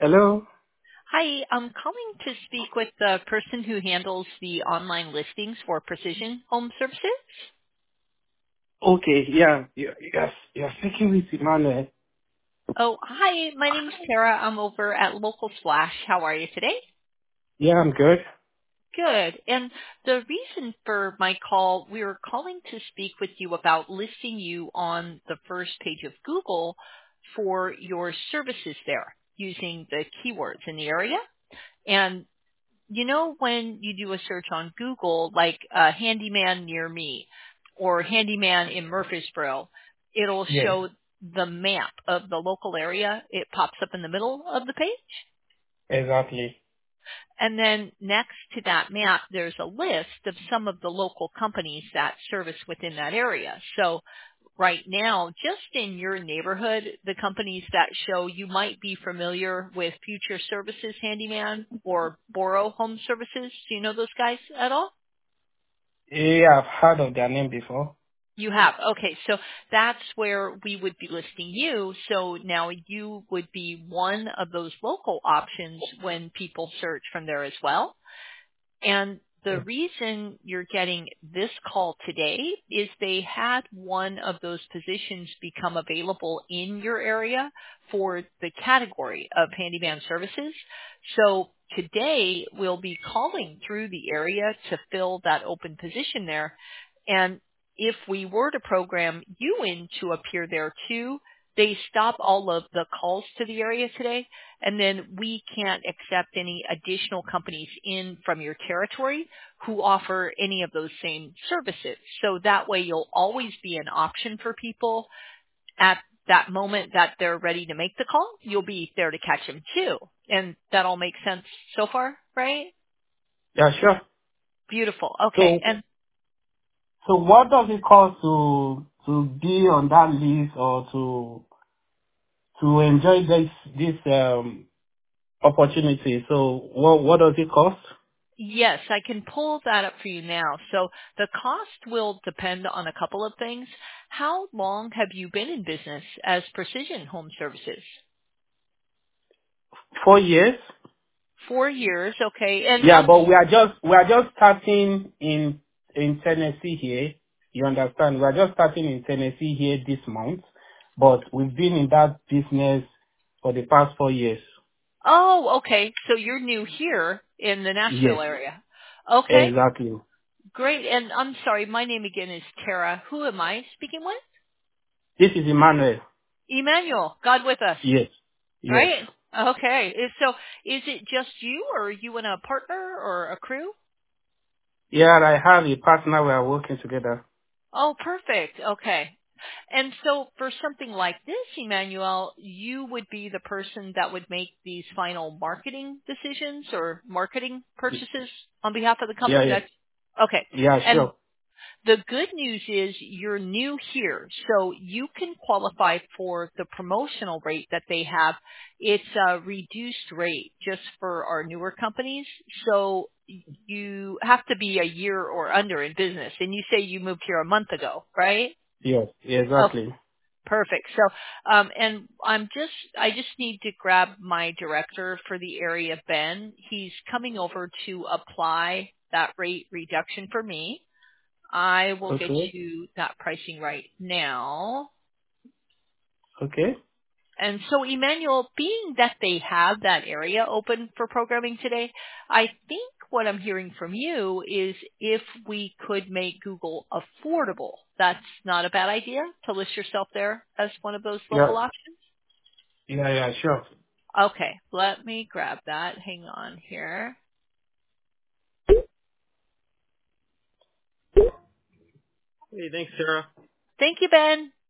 Hello? Hi, I'm calling to speak with the person who handles the online listings for Precision Home Services. Okay, yeah, yes, you're speaking with Emmanuel. Oh, hi, my name's Tara. I'm over at Local Splash. How are you today? Yeah, I'm good. Good. And the reason for my call, we were calling to speak with you about listing you on the first page of Google for your services there using the keywords in the area. And you know when you do a search on Google, like handyman near me or handyman in Murfreesboro, it'll Yes, show the map of the local area. It pops up in the middle of the page. exactly. And then next to that map, there's a list of some of the local companies that service within that area. So right now, just in your neighborhood, the companies that show you might be familiar with Future Services Handyman or Boro Home Services. Do you know those guys at all? Yeah, I've heard of their name before. You have. Okay, so that's where we would be listing you. So now you would be one of those local options when people search from there as well. And the reason you're getting this call today is they had one of those positions become available in your area for the category of handyman services. So today we'll be calling through the area to fill that open position there. And if we were to program you in to appear there too, they stop all of the calls to the area today, and then we can't accept any additional companies in from your territory who offer any of those same services. So that way you'll always be an option for people at that moment that they're ready to make the call. You'll be there to catch them too. And that all makes sense so far, right? Yeah, sure. Beautiful. Okay. So, And so what does it cost to be on that list or to enjoy this opportunity? So, what does it cost? yes, I can pull that up for you now. So the cost will depend on a couple of things. How long have you been in business as Precision Home Services? 4 years. 4 years, okay. And Yeah, but we are just starting in Tennessee here. You understand? We are just starting in Tennessee here this month, but we've been in that business for the past 4 years. oh, okay. So you're new here in the Yes, Nashville area. Okay, exactly. great. And I'm sorry, my name again is Tara. Who am I speaking with? This is Emmanuel. Emmanuel. God with us, Yes, yes. right? Okay. So is it just you, or are you and a partner or a crew? Yeah, I have a partner. We are working together. Oh, perfect. Okay. And so for something like this, Emmanuel, you would be the person that would make these final marketing decisions or marketing purchases on behalf of the Yeah, company. yeah, That's okay. yeah. And Sure. the good news is you're new here, so you can qualify for the promotional rate that they have. It's a reduced rate just for our newer companies. So you have to be a year or under in business. And you say you moved here a month ago, right? Yes, Oh, exactly. perfect. So, and I just need to grab my director for the area, Ben. He's coming over to apply that rate reduction for me. I will get Okay, you that pricing right now. okay. And so, Emmanuel, being that they have that area open for programming today, I think what I'm hearing from you is if we could make Google affordable, that's not a bad idea to list yourself there as one of those Yeah, local options. yeah, yeah. Sure. Okay, let me grab that. Hang on here. Hey, thanks, Sarah. Thank you, Ben.